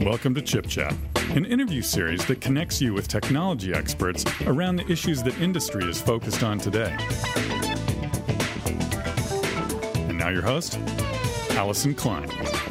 Welcome to Chip Chat, an interview series that connects you with technology experts around the issues that industry is focused on today. And now your host, Allison Klein.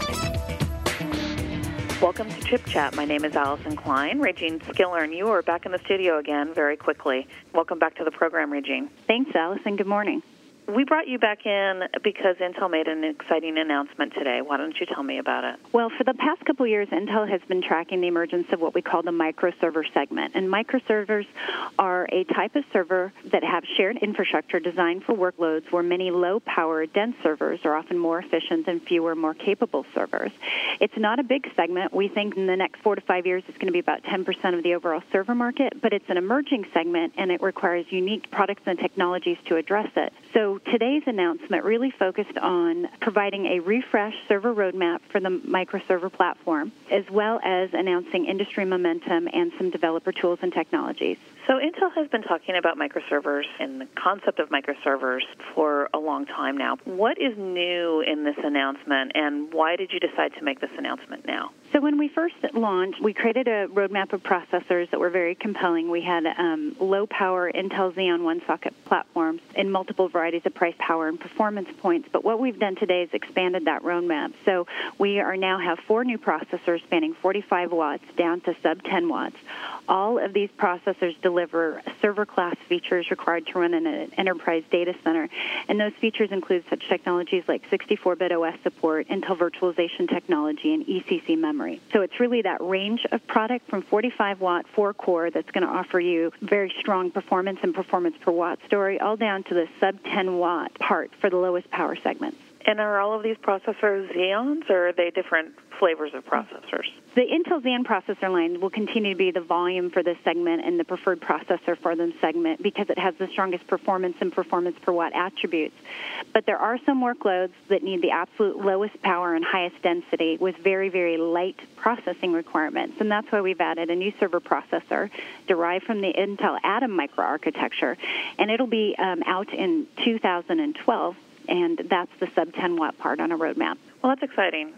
Welcome to Chip Chat. My name is Allison Klein. Regine Skiller and you are back in the studio again very quickly. Welcome back to the program, Regine. Thanks, Allison. Good morning. We brought you back in because Intel made an exciting announcement today. Why don't you tell me about it? Well, for the past couple of years, Intel has been tracking the emergence of what we call the microserver segment. And microservers are a type of server that have shared infrastructure designed for workloads where many low-power, dense servers are often more efficient than fewer, more capable servers. It's not a big segment. We think in the next 4 to 5 years it's going to be about 10% of the overall server market, but it's an emerging segment, and it requires unique products and technologies to address it. So today's announcement really focused on providing a refreshed server roadmap for the microserver platform, as well as announcing industry momentum and some developer tools and technologies. So Intel has been talking about microservers and the concept of microservers for a long time now. What is new in this announcement, and why did you decide to make this announcement now? So when we first launched, we created a roadmap of processors that were very compelling. We had low-power Intel Xeon one-socket platforms in multiple varieties of price, power, and performance points. But what we've done today is expanded that roadmap. So we now have 4 new processors spanning 45 watts down to sub-10 watts. All of these processors deliver server-class features required to run in an enterprise data center. And those features include such technologies like 64-bit OS support, Intel virtualization technology, and ECC memory. So it's really that range of product from 45-watt 4-core that's going to offer you very strong performance and performance per watt story, all down to the sub-10-watt part for the lowest power segments. And are all of these processors Xeons, or are they different flavors of processors? The Intel Xeon processor line will continue to be the volume for this segment and the preferred processor for this segment because it has the strongest performance and performance per watt attributes. But there are some workloads that need the absolute lowest power and highest density with very, very light processing requirements. And that's why we've added a new server processor derived from the Intel Atom microarchitecture. And it'll be out in 2012. And that's the sub-10 watt part on a roadmap. Well, that's exciting.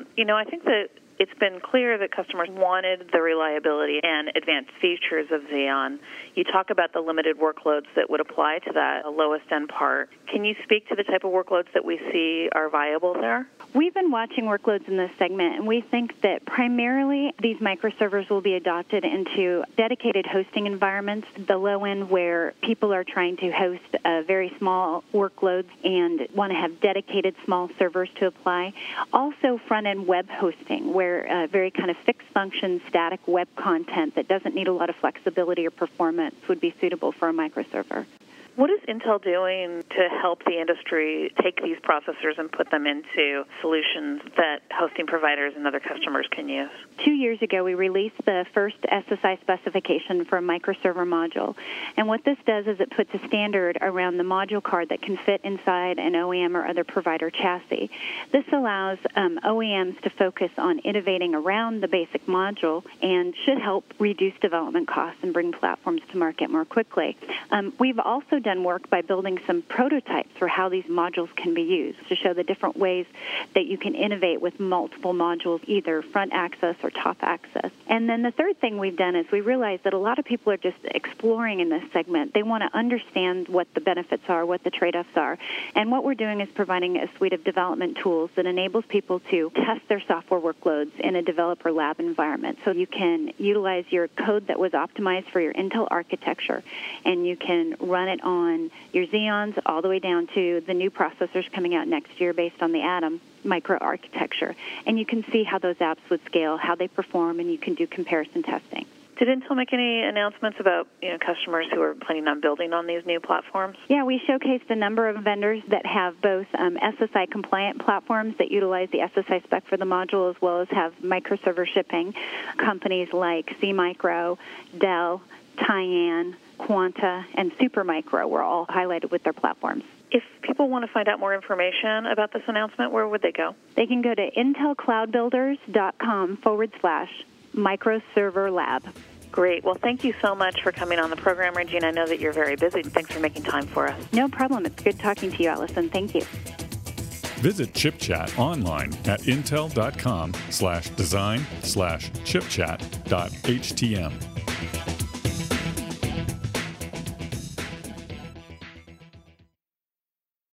I think that it's been clear that customers wanted the reliability and advanced features of Xeon. You talk about the limited workloads that would apply to that lowest end part. Can you speak to the type of workloads that we see are viable there? We've been watching workloads in this segment, and we think that primarily these microservers will be adopted into dedicated hosting environments, the low end where people are trying to host very small workloads and want to have dedicated small servers to apply. Also front-end web hosting, where very kind of fixed function, static web content that doesn't need a lot of flexibility or performance would be suitable for a microserver. What is Intel doing to help the industry take these processors and put them into solutions that hosting providers and other customers can use? 2 years ago, we released the first SSI specification for a microserver module. And what this does is it puts a standard around the module card that can fit inside an OEM or other provider chassis. This allows OEMs to focus on innovating around the basic module and should help reduce development costs and bring platforms to market more quickly. We've also done work by building some prototypes for how these modules can be used to show the different ways that you can innovate with multiple modules, either front access or top access. And then the third thing we've done is we realize that a lot of people are just exploring in this segment. They want to understand what the benefits are, what the trade-offs are. And what we're doing is providing a suite of development tools that enables people to test their software workloads in a developer lab environment. So you can utilize your code that was optimized for your Intel architecture, and you can run it on your Xeons all the way down to the new processors coming out next year based on the Atom microarchitecture. And you can see how those apps would scale, how they perform, and you can do comparison testing. Did Intel make any announcements about customers who are planning on building on these new platforms? Yeah, we showcased a number of vendors that have both SSI-compliant platforms that utilize the SSI spec for the module, as well as have microserver shipping. Companies like SeaMicro, Dell, Tyan, Quanta, and Supermicro were all highlighted with their platforms. If people want to find out more information about this announcement, where would they go? They can go to intelcloudbuilders.com/microserver lab. Great. Well, thank you so much for coming on the program, Regina. I know that you're very busy. Thanks for making time for us. No problem. It's good talking to you, Allison. Thank you. Visit ChipChat online at intel.com/design/chipchat.htm.